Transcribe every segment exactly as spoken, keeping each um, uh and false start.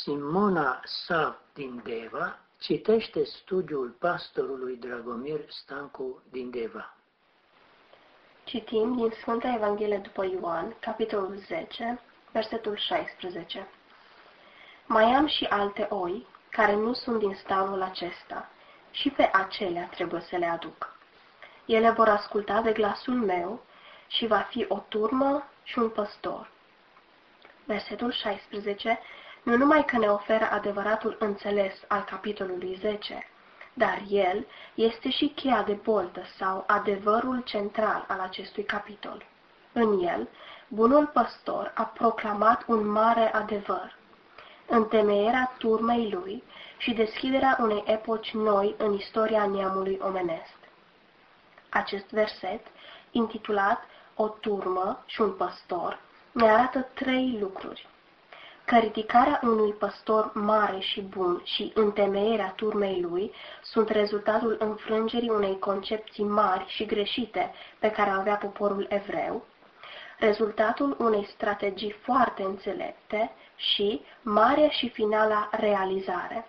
Simona Sav din Deva citește studiul pastorului Dragomir Stancu din Deva. Citim din Sfânta Evanghelie după Ioan, capitolul zece, versetul șaisprezece. Mai am și alte oi, care nu sunt din stalul acesta, și pe acelea trebuie să le aduc. Ele vor asculta de glasul meu și va fi o turmă și un păstor. Versetul șaisprezece nu numai că ne oferă adevăratul înțeles al capitolului zece, dar el este și cheia de boltă sau adevărul central al acestui capitol. În el, bunul păstor a proclamat un mare adevăr, întemeierea turmei lui și deschiderea unei epoci noi în istoria neamului omenesc. Acest verset, intitulat O turmă și un păstor, ne arată trei lucruri: că ridicarea unui păstor mare și bun și întemeierea turmei lui sunt rezultatul înfrângerii unei concepții mari și greșite pe care o avea poporul evreu, rezultatul unei strategii foarte înțelepte și marea și finala realizare.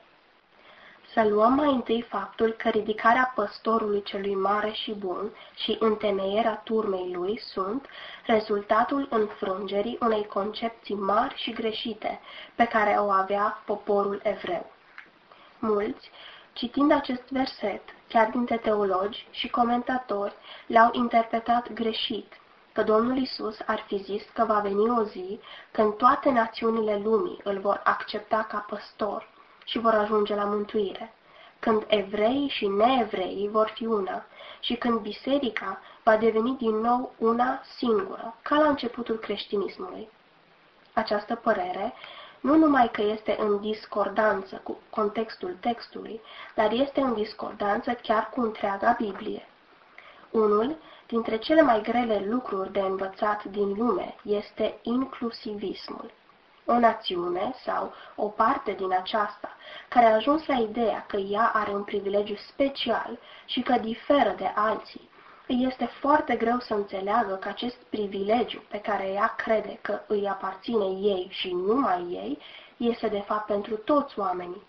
Să luăm mai întâi faptul că ridicarea păstorului celui mare și bun și întemeierea turmei lui sunt rezultatul înfrângerii unei concepții mari și greșite pe care o avea poporul evreu. Mulți, citind acest verset, chiar dintre teologi și comentatori, l-au interpretat greșit, că Domnul Iisus ar fi zis că va veni o zi când toate națiunile lumii îl vor accepta ca păstor și vor ajunge la mântuire, când evreii și neevreii vor fi una și când biserica va deveni din nou una singură, ca la începutul creștinismului. Această părere nu numai că este în discordanță cu contextul textului, dar este în discordanță chiar cu întreaga Biblie. Unul dintre cele mai grele lucruri de învățat din lume este inclusivismul. O națiune sau o parte din aceasta care a ajuns la ideea că ea are un privilegiu special și că diferă de alții, îi este foarte greu să înțeleagă că acest privilegiu pe care ea crede că îi aparține ei și numai ei, este de fapt pentru toți oamenii.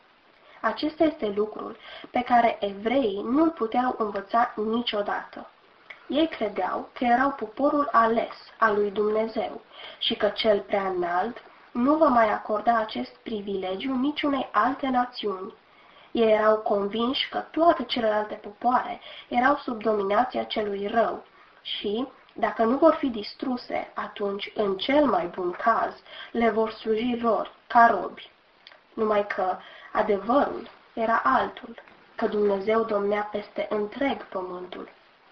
Acesta este lucrul pe care evreii nu-l puteau învăța niciodată. Ei credeau că erau poporul ales al lui Dumnezeu și că cel prea înalt nu va mai acorda acest privilegiu niciunei alte națiuni. Ei erau convinși că toate celelalte popoare erau sub dominația celui rău și, dacă nu vor fi distruse, atunci, în cel mai bun caz, le vor sluji lor ca robi. Numai că adevărul era altul, că Dumnezeu domnea peste întreg pământul.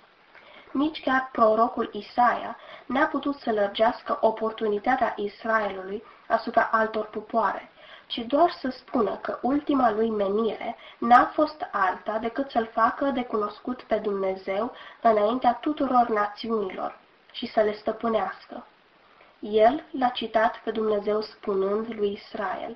Nici chiar prorocul Isaia n-a putut să lărgească oportunitatea Israelului asupra altor popoare, ci doar să spună că ultima lui menire n-a fost alta decât să-L facă de cunoscut pe Dumnezeu înaintea tuturor națiunilor și să le stăpânească. El l-a citat pe Dumnezeu spunând lui Israel: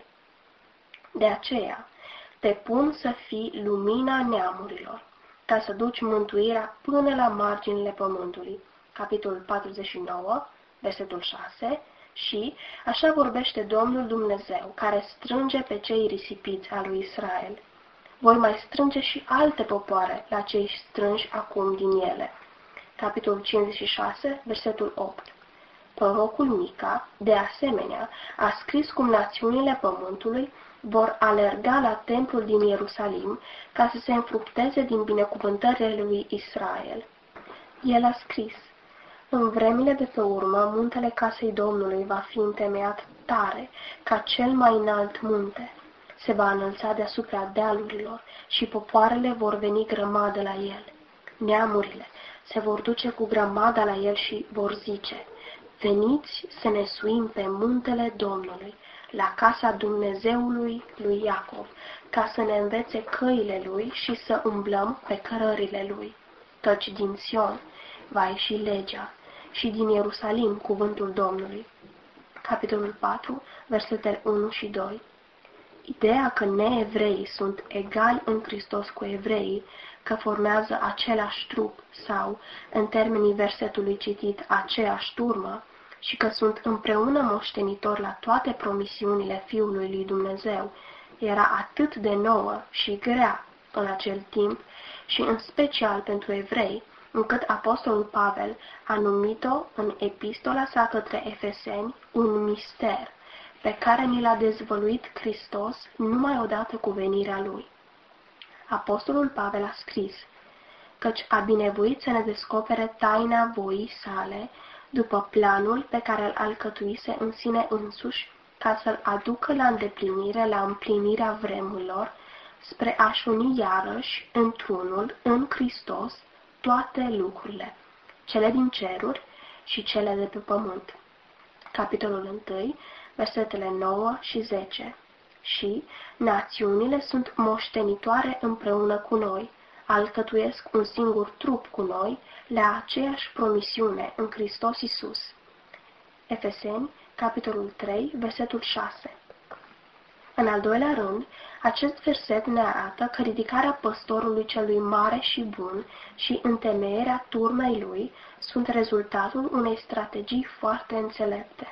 De aceea te pun să fii lumina neamurilor, ca să duci mântuirea până la marginile pământului. Capitolul patruzeci și nouă, versetul șase, și așa vorbește Domnul Dumnezeu, care strânge pe cei risipiți al lui Israel. Voi mai strânge și alte popoare la cei strânși acum din ele. Capitolul cincizeci și șase, versetul opt. Prorocul Mica, de asemenea, a scris cum națiunile pământului vor alerga la templul din Ierusalim ca să se înfructeze din binecuvântările lui Israel. El a scris: În vremile de pe urmă, muntele casei Domnului va fi întemeiat tare, ca cel mai înalt munte. Se va înălța deasupra dealurilor și popoarele vor veni grămadă la el. Neamurile se vor duce cu grămada la el și vor zice: Veniți să ne suim pe muntele Domnului, la casa Dumnezeului lui Iacov, ca să ne învețe căile lui și să umblăm pe cărările lui. Căci din Sion va ieși legea și din Ierusalim cuvântul Domnului. Capitolul patru, versetele unu și doi. Ideea că neevreii sunt egali în Hristos cu evreii, că formează același trup sau, în termenii versetului citit, aceeași turmă, și că sunt împreună moștenitori la toate promisiunile Fiului lui Dumnezeu, era atât de nouă și grea în acel timp și în special pentru evrei, încât apostolul Pavel a numit-o în epistola sa către Efeseni un mister, pe care ni l-a dezvăluit Hristos numai odată cu venirea Lui. Apostolul Pavel a scris, căci a binevoit să ne descopere taina voii sale, după planul pe care îl alcătuise în sine însuși, ca să-l aducă la îndeplinire, la împlinirea vremurilor, spre a-și uni iarăși într-unul, în Hristos, toate lucrurile, cele din ceruri și cele de pe pământ. Capitolul unu, versetele nouă și zece. Și națiunile sunt moștenitoare împreună cu noi, alcătuiesc un singur trup cu noi, la aceeași promisiune în Hristos Iisus. Efeseni, capitolul trei, versetul șase. În al doilea rând, acest verset ne arată că ridicarea păstorului celui mare și bun și întemeierea turmei lui sunt rezultatul unei strategii foarte înțelepte.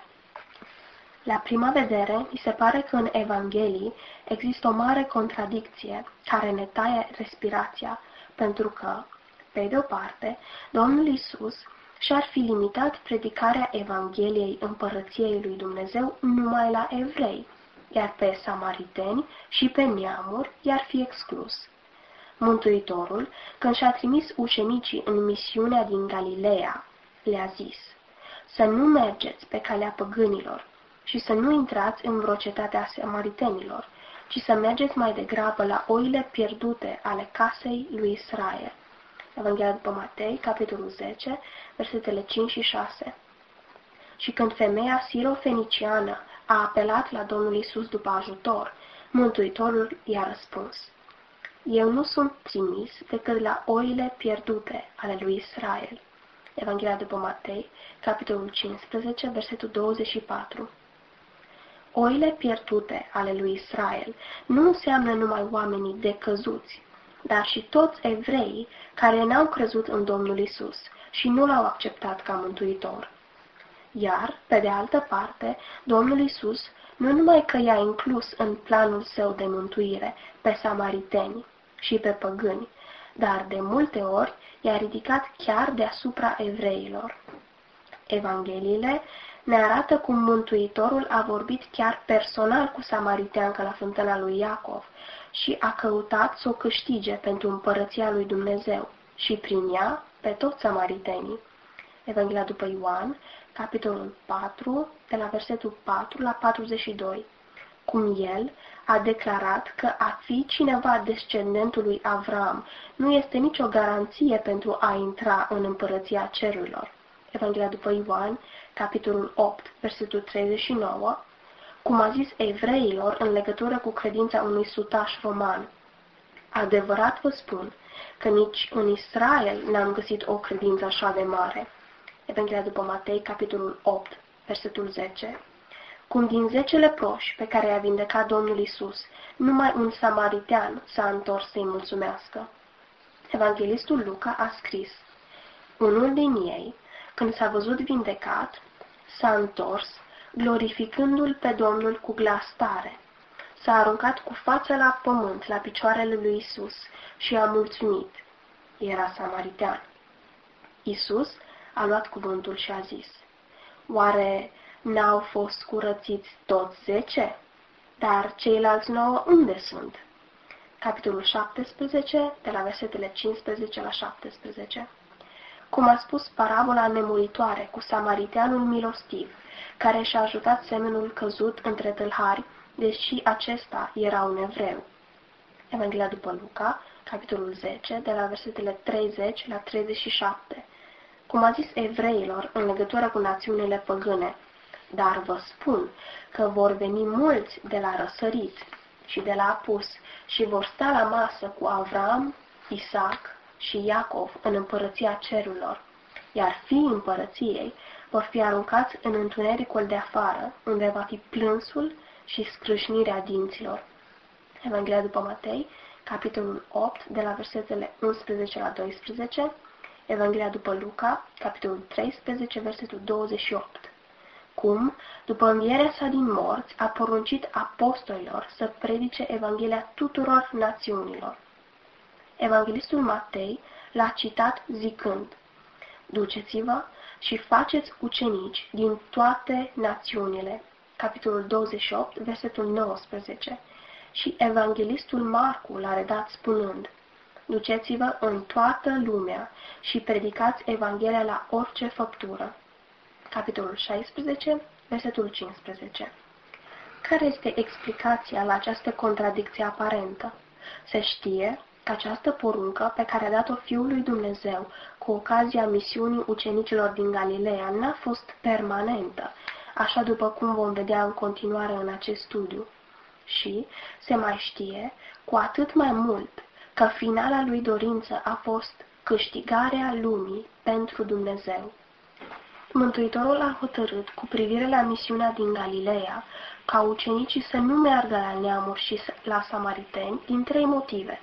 La prima vedere, mi se pare că în Evanghelii există o mare contradicție care ne taie respirația, pentru că, pe de o parte, Domnul Iisus și-ar fi limitat predicarea Evangheliei Împărăției lui Dumnezeu numai la evrei, iar pe samariteni și pe neamuri i-ar fi exclus. Mântuitorul, când și-a trimis ucenicii în misiunea din Galileea, le-a zis, să nu mergeți pe calea păgânilor și să nu intrați în vreo cetate a samaritenilor, ci să mergeți mai degrabă la oile pierdute ale casei lui Israel. Evanghelia după Matei, capitolul zece, versetele cinci și șase. Și când femeia sirofeniciană a apelat la Domnul Iisus după ajutor, Mântuitorul i-a răspuns, eu nu sunt trimis decât la oile pierdute ale lui Israel. Evanghelia după Matei, capitolul cincisprezece, versetul douăzeci și patru. Oile pierdute ale lui Israel nu înseamnă numai oamenii decăzuți, dar și toți evreii care n-au crezut în Domnul Isus și nu l-au acceptat ca mântuitor. Iar, pe de altă parte, Domnul Isus nu numai că i-a inclus în planul său de mântuire pe samariteni și pe păgâni, dar de multe ori i-a ridicat chiar deasupra evreilor. Evangheliile ne arată cum Mântuitorul a vorbit chiar personal cu samariteancă la fântâna lui Iacov și a căutat să o câștige pentru împărăția lui Dumnezeu și prin ea pe toți samaritenii. Evanghelia după Ioan, capitolul patru, de la versetul patru la patruzeci și doi, cum el a declarat că a fi cineva descendentul lui Avram nu este nicio garanție pentru a intra în împărăția cerurilor. Evanghelia după Ioan, capitolul opt, versetul treizeci și nouă, cum a zis evreilor în legătură cu credința unui sutaș roman. Adevărat vă spun că nici în Israel n-am găsit o credință așa de mare. Evanghelia după Matei, capitolul opt, versetul zece. Cum din zece leproși pe care i-a vindecat Domnul Isus, numai un samaritean s-a întors să-i mulțumească. Evanghelistul Luca a scris, unul din ei, când s-a văzut vindecat, s-a întors, glorificându-l pe Domnul cu glas tare. S-a aruncat cu fața la pământ, la picioarele lui Isus și a mulțumit. Era samaritean. Isus a luat cuvântul și a zis, oare n-au fost curățiți toți zece? Dar ceilalți nouă unde sunt? Capitolul șaptesprezece, de la versetele cincisprezece la șaptesprezece. Cum a spus parabola nemuritoare cu samariteanul milostiv, care și-a ajutat semenul căzut între tâlhari, deși acesta era un evreu. Evanghelia după Luca, capitolul zece, de la versetele treizeci la treizeci și șapte. Cum a zis evreilor în legătură cu națiunile păgâne, dar vă spun că vor veni mulți de la răsărit și de la apus și vor sta la masă cu Avram, Isaac și Iacov în împărăția cerurilor, iar fiii împărăției vor fi aruncați în întunericul de afară, unde va fi plânsul și scrâșnirea dinților. Evanghelia după Matei, capitolul opt, de la versetele unsprezece la doisprezece, Evanghelia după Luca, capitolul treisprezece, versetul douăzeci și opt. cum, după învierea sa din morți, a poruncit apostolilor să predice Evanghelia tuturor națiunilor. Evanghelistul Matei l-a citat zicând: duceți-vă și faceți ucenici din toate națiunile. Capitolul douăzeci și opt, versetul nouăsprezece. Și Evanghelistul Marcu l-a redat spunând: duceți-vă în toată lumea și predicați Evanghelia la orice făptură. Capitolul șaisprezece, versetul cincisprezece. Care este explicația la această contradicție aparentă? Se știe că această poruncă pe care a dat-o Fiul lui Dumnezeu cu ocazia misiunii ucenicilor din Galileea n-a fost permanentă, așa după cum vom vedea în continuare în acest studiu. Și se mai știe, cu atât mai mult, că finala lui dorință a fost câștigarea lumii pentru Dumnezeu. Mântuitorul a hotărât cu privire la misiunea din Galileea ca ucenicii să nu meargă la neamuri și la samariteni din trei motive.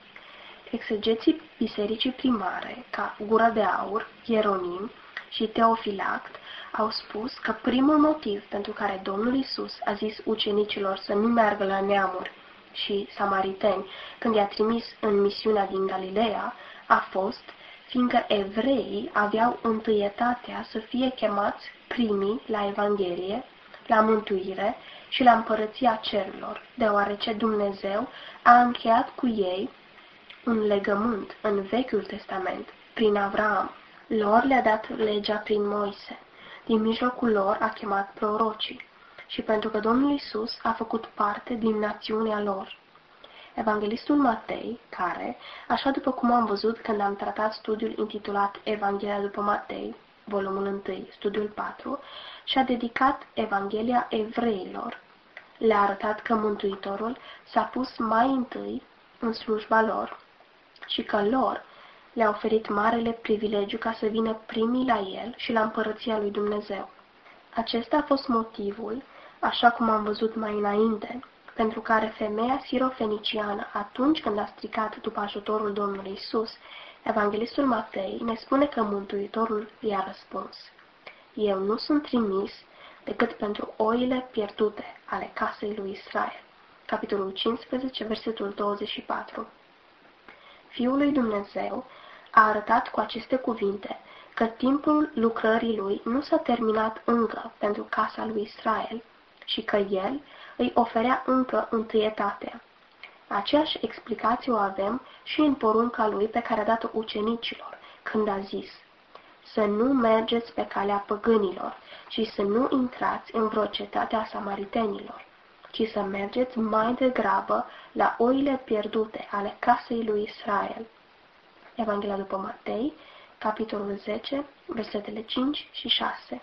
Exegeții bisericii primare, ca Gura de Aur, Ieronim și Teofilact, au spus că primul motiv pentru care Domnul Iisus a zis ucenicilor să nu meargă la neamuri și samariteni când i-a trimis în misiunea din Galileea a fost fiindcă evreii aveau întâietatea să fie chemați primii la Evanghelie, la mântuire și la împărăția cerurilor, deoarece Dumnezeu a încheiat cu ei un legământ în Vechiul Testament, prin Avraam. Lor le-a dat legea prin Moise. Din mijlocul lor a chemat prorocii. Și pentru că Domnul Iisus a făcut parte din națiunea lor. Evanghelistul Matei, care, așa după cum am văzut când am tratat studiul intitulat Evanghelia după Matei, volumul unu, studiul patru, și-a dedicat Evanghelia evreilor. Le-a arătat că Mântuitorul s-a pus mai întâi în slujba lor și că lor le-a oferit marele privilegiu ca să vină primii la el și la împărăția lui Dumnezeu. Acesta a fost motivul, așa cum am văzut mai înainte, pentru care femeia sirofeniciană, atunci când a strigat după ajutorul Domnului Iisus, Evanghelistul Matei ne spune că Mântuitorul i-a răspuns: eu nu sunt trimis decât pentru oile pierdute ale casei lui Israel. Capitolul cincisprezece, versetul douăzeci și patru. Fiul lui Dumnezeu a arătat cu aceste cuvinte că timpul lucrării lui nu s-a terminat încă pentru casa lui Israel și că el îi oferea încă întâietatea. Aceeași explicație o avem și în porunca lui pe care a dat-o ucenicilor, când a zis: să nu mergeți pe calea păgânilor și să nu intrați în vreo cetate a samaritenilor, ci să mergeți mai degrabă la oile pierdute ale casei lui Israel. Evanghelia după Matei, capitolul zece, versetele cinci și șase.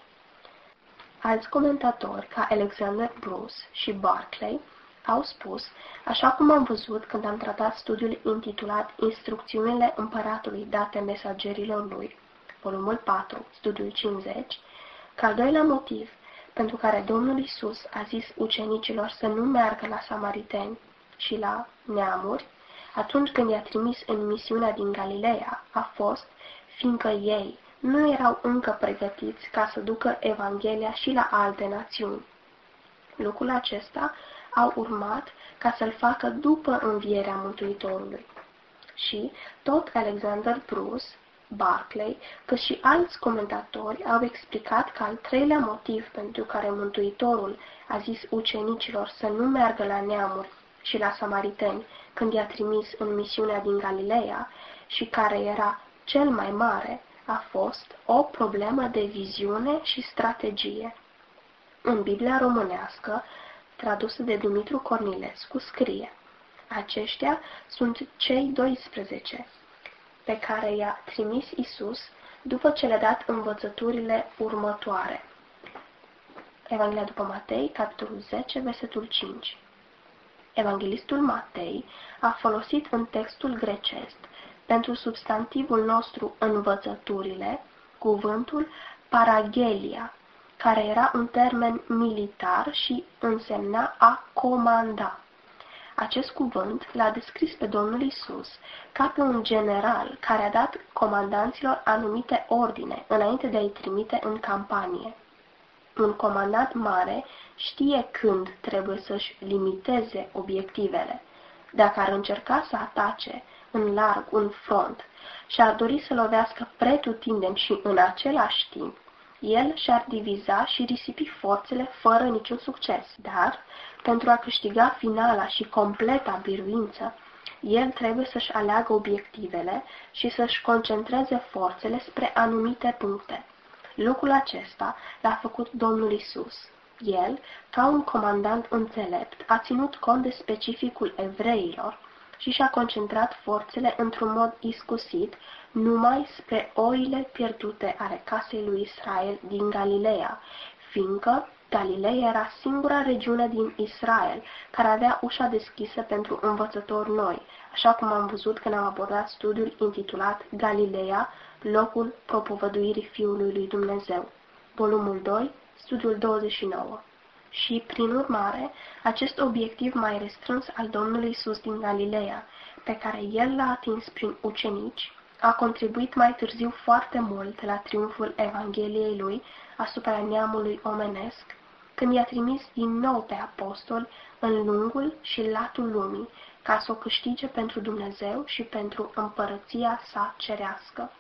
Alți comentatori, ca Alexander Bruce și Barclay, au spus, așa cum am văzut când am tratat studiul intitulat Instrucțiunile împăratului date mesagerilor lui, volumul patru, studiul cincizeci, că al doilea motiv pentru care Domnul Iisus a zis ucenicilor să nu meargă la samariteni și la neamuri, atunci când i-a trimis în misiunea din Galileea, a fost fiindcă ei nu erau încă pregătiți ca să ducă Evanghelia și la alte națiuni. Lucrul acesta au urmat ca să-l facă după învierea Mântuitorului. Și tot Alexander Bruce, Barclay, cât și alți comentatori au explicat că al treilea motiv pentru care Mântuitorul a zis ucenicilor să nu meargă la neamuri și la samariteni când i-a trimis în misiunea din Galileea și care era cel mai mare, a fost o problemă de viziune și strategie. În Biblia românească, tradusă de Dumitru Cornilescu, scrie: aceștia sunt cei doisprezece pe care i-a trimis Isus după ce le-a dat învățăturile următoare. Evanghelia după Matei, capitolul zece, versetul cinci. Evanghelistul Matei a folosit în textul grecesc pentru substantivul nostru învățăturile cuvântul paraghelia, care era un termen militar și însemna a comanda. Acest cuvânt l-a descris pe Domnul Iisus ca pe un general care a dat comandanților anumite ordine înainte de a-i trimite în campanie. Un comandant mare știe când trebuie să-și limiteze obiectivele. Dacă ar încerca să atace în larg un front și ar dori să lovească pretutindeni și în același timp, el și-ar diviza și risipi forțele fără niciun succes. Dar, pentru a câștiga finala și completa biruință, el trebuie să-și aleagă obiectivele și să-și concentreze forțele spre anumite puncte. Lucrul acesta l-a făcut Domnul Isus. El, ca un comandant înțelept, a ținut cont de specificul evreilor și și-a concentrat forțele într-un mod iscusit numai spre oile pierdute ale casei lui Israel din Galileea, fiindcă Galileea era singura regiune din Israel care avea ușa deschisă pentru învățători noi, așa cum am văzut când am abordat studiul intitulat Galileea, locul propovăduirii Fiului lui Dumnezeu, volumul doi, studiul douăzeci și nouă. Și, prin urmare, acest obiectiv mai restrâns al Domnului Isus din Galileea, pe care el l-a atins prin ucenici, a contribuit mai târziu foarte mult la triumful Evangheliei lui asupra neamului omenesc, când i-a trimis din nou pe apostoli în lungul și latul lumii, ca să o câștige pentru Dumnezeu și pentru împărăția sa cerească.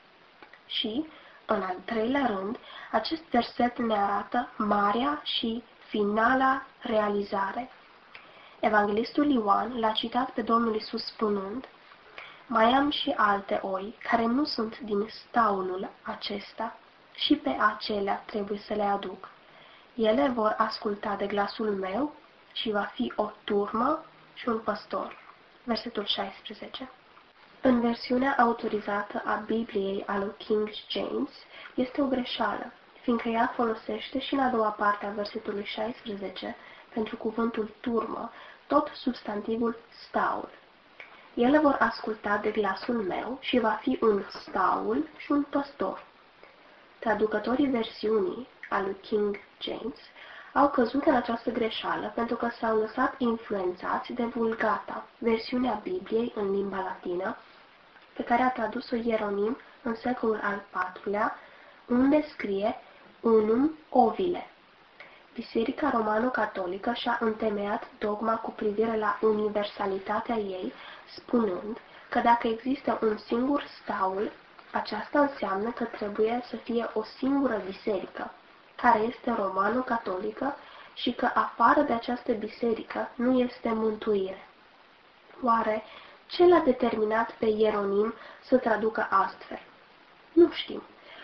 Și, în al treilea rând, acest verset ne arată marea și finala realizare. Evanghelistul Ioan l-a citat pe Domnul Isus spunând: mai am și alte oi care nu sunt din staulul acesta și pe acelea trebuie să le aduc. Ele vor asculta de glasul meu și va fi o turmă și un păstor. Versetul șaisprezece. În versiunea autorizată a Bibliei a lui King James este o greșeală, fiindcă ea folosește și în a doua parte a versetului șaisprezece pentru cuvântul turmă tot substantivul staul. Ele vor asculta de glasul meu și va fi un staul și un păstor. Traducătorii versiunii a lui King James au căzut în această greșeală pentru că s-au lăsat influențați de Vulgata, versiunea Bibliei în limba latină, pe care a tradus-o Ieronim în secolul al patrulea, unde scrie unum ovile. Biserica romano-catolică și-a întemeiat dogma cu privire la universalitatea ei, spunând că dacă există un singur staul, aceasta înseamnă că trebuie să fie o singură biserică, care este romano-catolică și că afară de această biserică nu este mântuire. Oare ce l-a determinat pe Ieronim să traducă astfel? Nu știm.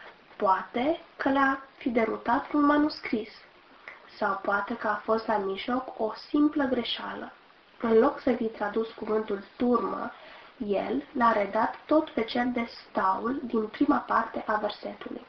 Poate că l-a fi derutat un manuscris, sau poate că a fost la mijloc o simplă greșeală. În loc să fi tradus cuvântul turmă, el l-a redat tot pe cel de staul din prima parte a versetului.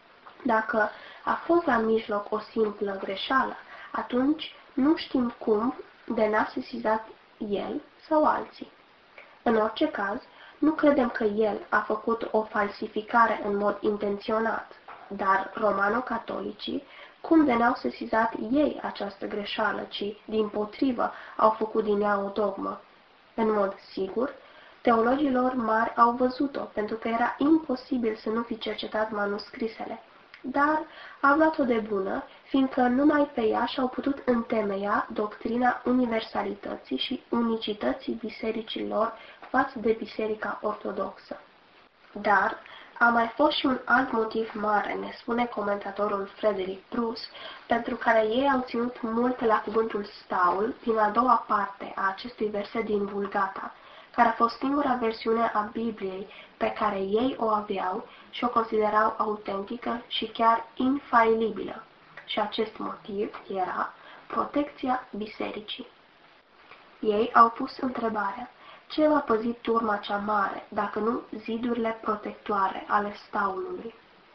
Dacă a fost la mijloc o simplă greșeală, atunci nu știm cum de n-a sesizat el sau alții. În orice caz, nu credem că el a făcut o falsificare în mod intenționat, dar romano-catolicii, cum de n-au sesizat ei această greșeală, ci, dimpotrivă, au făcut din ea o dogmă? În mod sigur, teologii lor mari au văzut-o, pentru că era imposibil să nu fi cercetat manuscrisele, dar au luat-o de bună, fiindcă numai pe ea și-au putut întemeia doctrina universalității și unicității bisericii lor față de Biserica Ortodoxă. Dar a mai fost și un alt motiv mare, ne spune comentatorul Frederick Bruce, pentru care ei au ținut mult la cuvântul staul din a doua parte a acestui verset din Vulgata, care a fost singura versiune a Bibliei pe care ei o aveau și o considerau autentică și chiar infailibilă. Și acest motiv era protecția bisericii. Ei au pus întrebarea: ce va păzi turma cea mare, dacă nu zidurile protectoare ale staulului?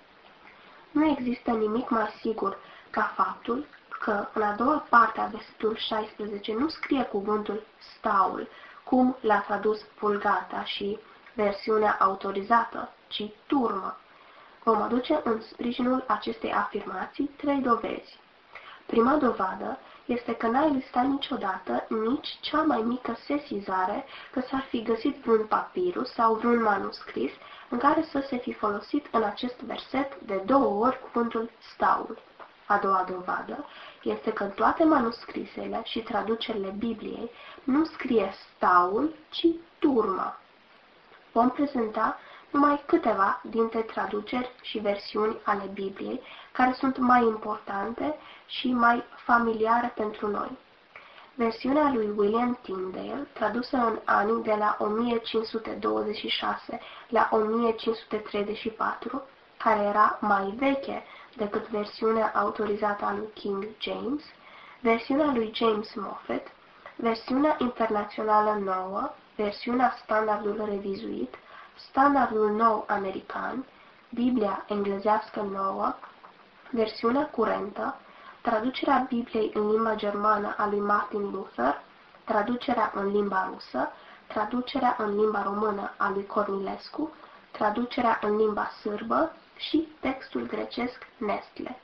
Nu există nimic mai sigur ca faptul că în a doua parte a versetului șaisprezece nu scrie cuvântul staul, cum l-a tradus Vulgata și versiunea autorizată, ci turmă. Vom aduce în sprijinul acestei afirmații trei dovezi. Prima dovadă este că n-a existat niciodată nici cea mai mică sesizare că s-ar fi găsit vreun papirus sau vreun manuscris în care să se fi folosit în acest verset de două ori cuvântul staul. A doua dovadă este că în toate manuscrisele și traducerile Bibliei nu scrie staul, ci turma. Vom prezenta numai câteva dintre traduceri și versiuni ale Bibliei care sunt mai importante și mai familiare pentru noi. Versiunea lui William Tyndale, tradusă în anii de la o mie cinci sute douăzeci și șase la o mie cinci sute treizeci și patru, care era mai veche decât versiunea autorizată a lui King James, versiunea lui James Moffat, versiunea internațională nouă, versiunea standardul revizuit, standardul nou american, Biblia englezească nouă, versiunea curentă, traducerea Bibliei în limba germană a lui Martin Luther, traducerea în limba rusă, traducerea în limba română a lui Cornilescu, traducerea în limba sârbă și textul grecesc Nestle.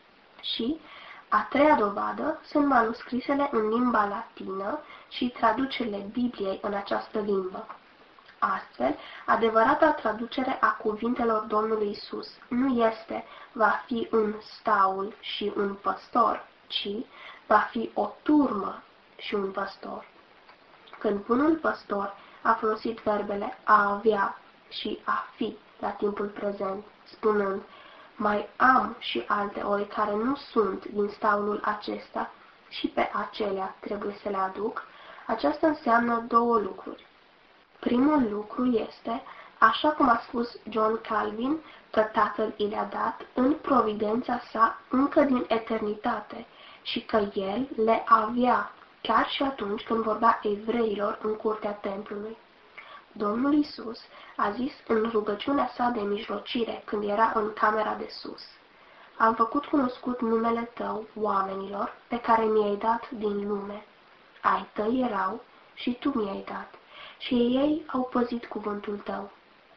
Și a treia dovadă sunt manuscrisele în limba latină și traducerile Bibliei în această limbă. Astfel, adevărata traducere a cuvintelor Domnului Isus nu este va fi un staul și un păstor, ci va fi o turmă și un păstor. Când bunul păstor a folosit verbele a avea și a fi la timpul prezent, spunând, mai am și alte oi care nu sunt din staulul acesta și pe acelea trebuie să le aduc, aceasta înseamnă două lucruri. Primul lucru este, așa cum a spus John Calvin, că Tatăl i le-a dat în providența sa încă din eternitate și că El le avea chiar și atunci când vorbea evreilor în curtea templului. Domnul Isus a zis în rugăciunea sa de mijlocire când era în camera de sus, am făcut cunoscut numele Tău oamenilor pe care mi-ai dat din lume. Ai Tăi erau și Tu mi-ai dat și ei au păzit cuvântul Tău.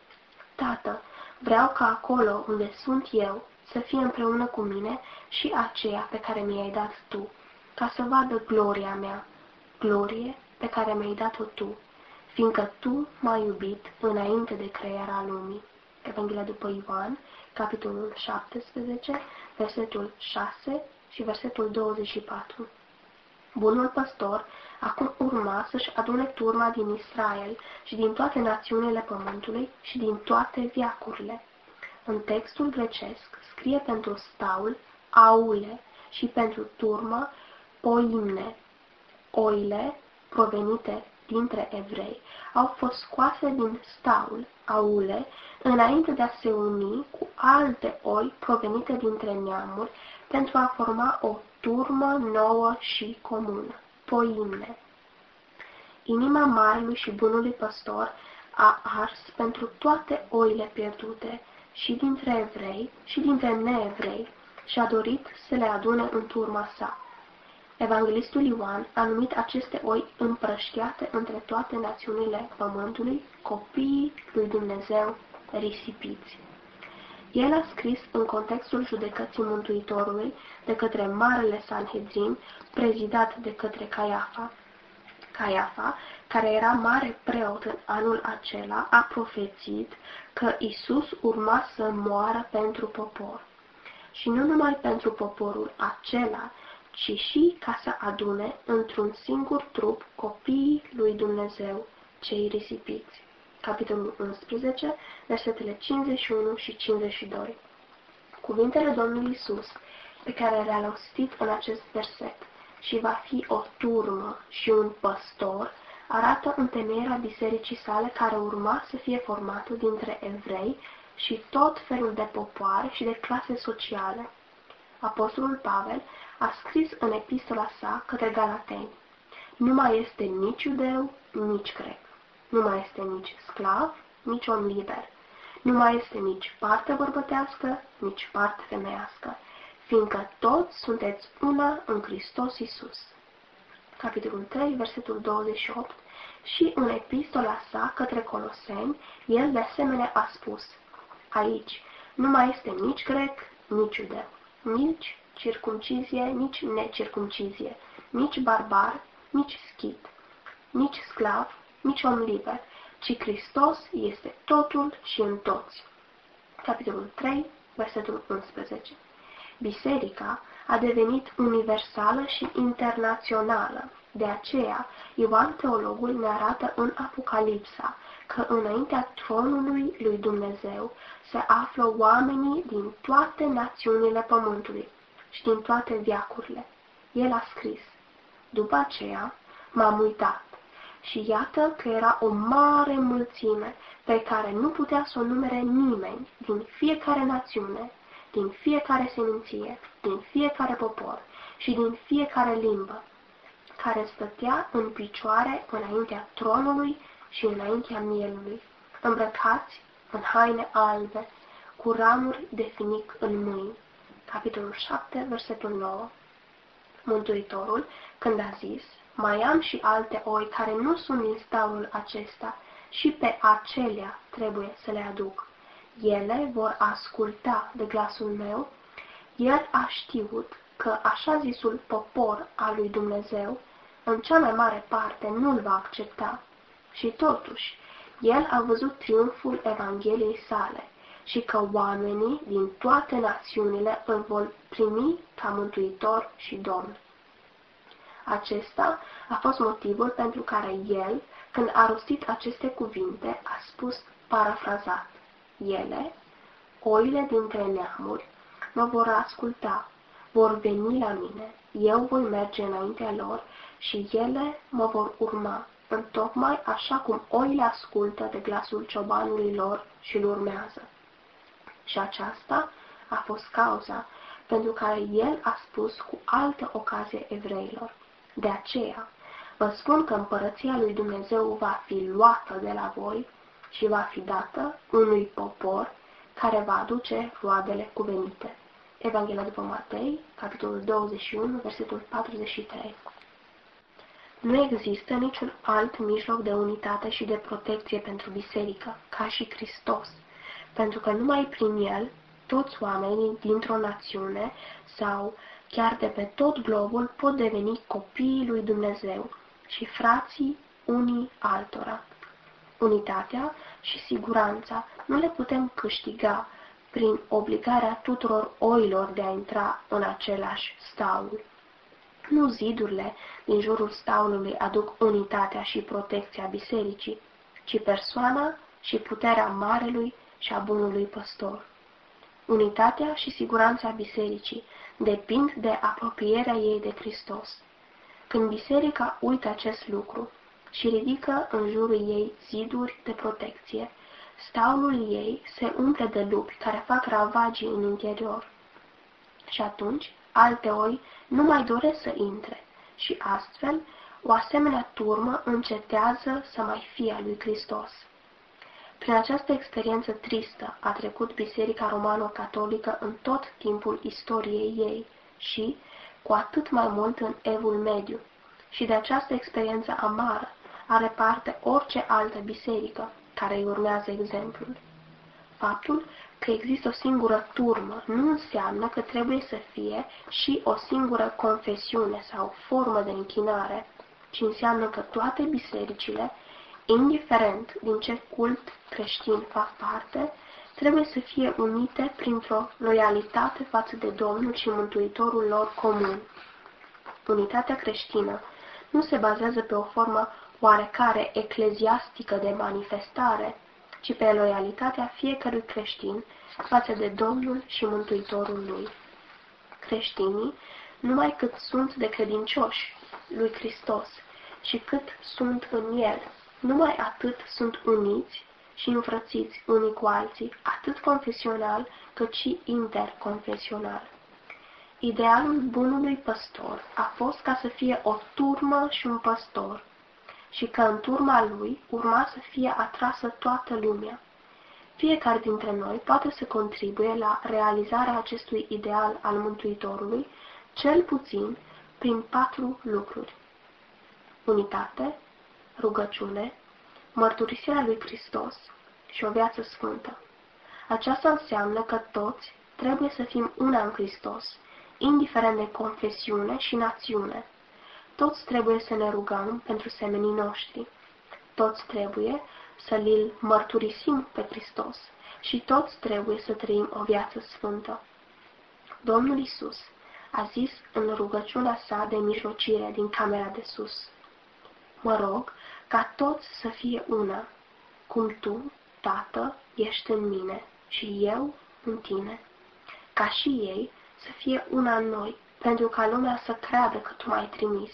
Tată, vreau ca acolo unde sunt eu să fie împreună cu mine și aceea pe care mi-ai dat Tu, ca să vadă gloria mea, glorie pe care mi-ai dat-o Tu, fiindcă Tu m-ai iubit înainte de crearea lumii. Evanghelia după Ioan, capitolul șaptesprezece, versetul șase și versetul douăzeci și patru. Bunul păstor acum urma să-și adune turma din Israel și din toate națiunile pământului și din toate veacurile. În textul grecesc scrie pentru staul aule și pentru turmă poimne. Oile provenite dintre evrei au fost scoase din staul aule înainte de a se uni cu alte oi provenite dintre neamuri pentru a forma o turmă nouă și comună, poimne. Inima marelui și bunului păstor a ars pentru toate oile pierdute, și dintre evrei și dintre neevrei, și a dorit să le adune în turma sa. Evanghelistul Ioan a numit aceste oi împrăștiate între toate națiunile pământului, copiii lui Dumnezeu risipiți. El a scris în contextul judecății Mântuitorului de către Marele Sanhedrin, prezidat de către Caiafa. Caiafa, care era mare preot în anul acela, a profețit că Isus urma să moară pentru popor. Și nu numai pentru poporul acela, ci și ca să adune într-un singur trup copiii lui Dumnezeu, cei risipiți. Capitolul unsprezece, versetele cincizeci și unu și cincizeci și doi. Cuvintele Domnului Isus, pe care le-a rostit în acest verset, și va fi o turmă și un păstor, arată întemeierea bisericii sale care urma să fie formată dintre evrei și tot felul de popoare și de clase sociale. Apostolul Pavel a scris în epistola sa către Galateni, nu mai este nici iudeu, nici grec, nu mai este nici sclav, nici om liber, nu mai este nici parte bărbătească, nici parte femeiască, fiindcă toți sunteți una în Hristos Iisus. Capitolul trei, versetul douăzeci și opt. Și în epistola sa către Coloseni, el de asemenea a spus, aici nu mai este nici grec, nici iudeu, nici circumcizie, nici necircumcizie, nici barbar, nici schit, nici sclav, nici om liber, ci Hristos este totul și în toți. Capitolul trei, versetul unsprezece. Biserica a devenit universală și internațională. De aceea, Ioan Teologul ne arată în Apocalipsa că înaintea tronului lui Dumnezeu se află oamenii din toate națiunile pământului și din toate veacurile. El a scris: după aceea m-am uitat și iată că era o mare mulțime pe care nu putea să o numere nimeni, din fiecare națiune, din fiecare seminție, din fiecare popor și din fiecare limbă, care stătea în picioare înaintea tronului și înaintea mielului, îmbrăcați în haine albe, cu ramuri de finic în mâini. Capitolul șapte, versetul nouă. Mântuitorul, când a zis: mai am și alte oi care nu sunt din stalul acesta, și pe acelea trebuie să le aduc. Ele vor asculta de glasul meu. El a știut că așa zisul popor al lui Dumnezeu, în cea mai mare parte, nu-l va accepta. Și totuși, el a văzut triumful Evangheliei sale și că oamenii din toate națiunile îl vor primi ca mântuitor și domn. Acesta a fost motivul pentru care el, când a rostit aceste cuvinte, a spus parafrazat: ele, oile dintre neamuri, mă vor asculta, vor veni la mine, eu voi merge înaintea lor și ele mă vor urma, întocmai așa cum oile ascultă de glasul ciobanului lor și îl urmează. Și aceasta a fost cauza pentru care el a spus cu altă ocazie evreilor: de aceea vă spun că împărăția lui Dumnezeu va fi luată de la voi și va fi dată unui popor care va aduce roadele cuvenite. Evanghelia după Matei, capitolul douăzeci și unu, versetul patruzeci și trei. Nu există niciun alt mijloc de unitate și de protecție pentru biserică, ca și Hristos, pentru că numai prin el toți oamenii dintr-o națiune sau chiar de pe tot globul pot deveni copiii lui Dumnezeu și frații unii altora. Unitatea și siguranța nu le putem câștiga prin obligarea tuturor oilor de a intra în același staul. Nu zidurile din jurul staulului aduc unitatea și protecția bisericii, ci persoana și puterea marelui și a bunului păstor. Unitatea și siguranța bisericii depind de apropierea ei de Hristos. Când biserica uită acest lucru și ridică în jurul ei ziduri de protecție, staulul ei se umple de lupi care fac ravagii în interior. Și atunci, alte oi nu mai doresc să intre și astfel o asemenea turmă încetează să mai fie a lui Hristos. Prin această experiență tristă a trecut Biserica Romano-Catolică în tot timpul istoriei ei și, cu atât mai mult în Evul Mediu, și de această experiență amară are parte orice altă biserică care îi urmează exemplul. Faptul că există o singură turmă nu înseamnă că trebuie să fie și o singură confesiune sau formă de închinare, ci înseamnă că toate bisericile, indiferent din ce cult creștin fac parte, trebuie să fie unite printr-o loialitate față de Domnul și Mântuitorul lor comun. Unitatea creștină nu se bazează pe o formă oarecare ecleziastică de manifestare, ci pe loialitatea fiecărui creștin față de Domnul și Mântuitorul lui. Creștinii, numai cât sunt de credincioși lui Hristos și cât sunt în El, numai atât sunt uniți și înfrățiți unii cu alții, atât confesional cât și interconfesional. Idealul bunului păstor a fost ca să fie o turmă și un păstor, și că în turma lui urma să fie atrasă toată lumea. Fiecare dintre noi poate să contribuie la realizarea acestui ideal al Mântuitorului, cel puțin prin patru lucruri: unitate, rugăciune, mărturisirea lui Hristos și o viață sfântă. Aceasta înseamnă că toți trebuie să fim una în Hristos, indiferent de confesiune și națiune. Toți trebuie să ne rugăm pentru semenii noștri. Toți trebuie să l mărturisim pe Hristos și toți trebuie să trăim o viață sfântă. Domnul Isus a zis în rugăciunea sa de mijlocire din camera de sus: mă rog ca toți să fie una, cum tu, Tată, ești în mine și eu în tine, ca și ei să fie una în noi, pentru ca lumea să creadă că tu m-ai trimis.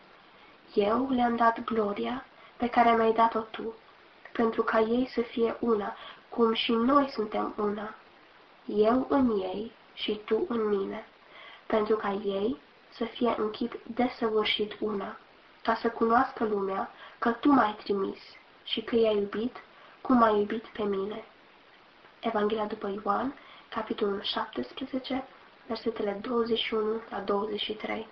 Eu le-am dat gloria pe care mi-ai dat-o tu, pentru ca ei să fie una, cum și noi suntem una, eu în ei și tu în mine, pentru ca ei să fie în chip desăvârșit una, ca să cunoască lumea că tu m-ai trimis și că i-ai iubit cum m-ai iubit pe mine. Evanghelia după Ioan, capitolul șaptesprezece, versetele douăzeci și unu la douăzeci și trei.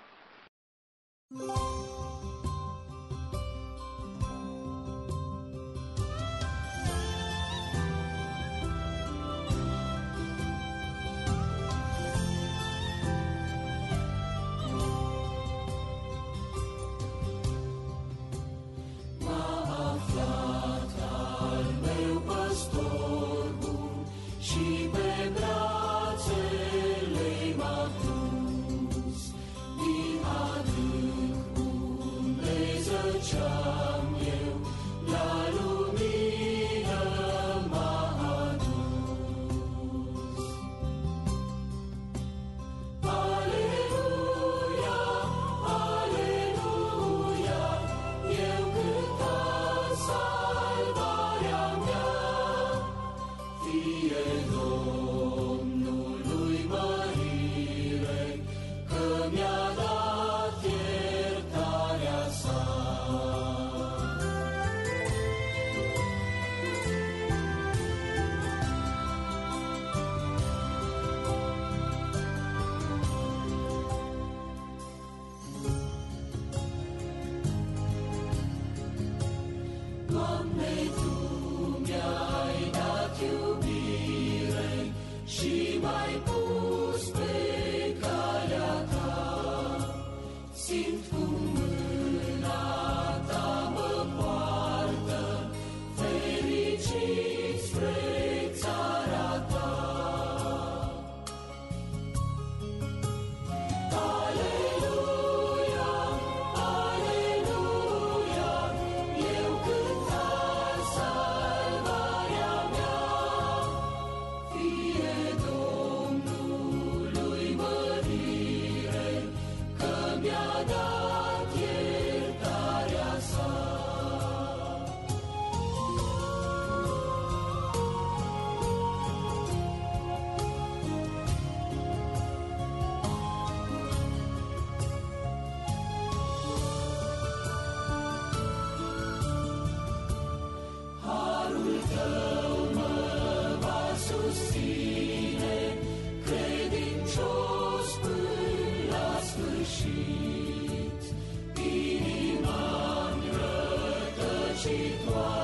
Inima-mi rătăcitoare.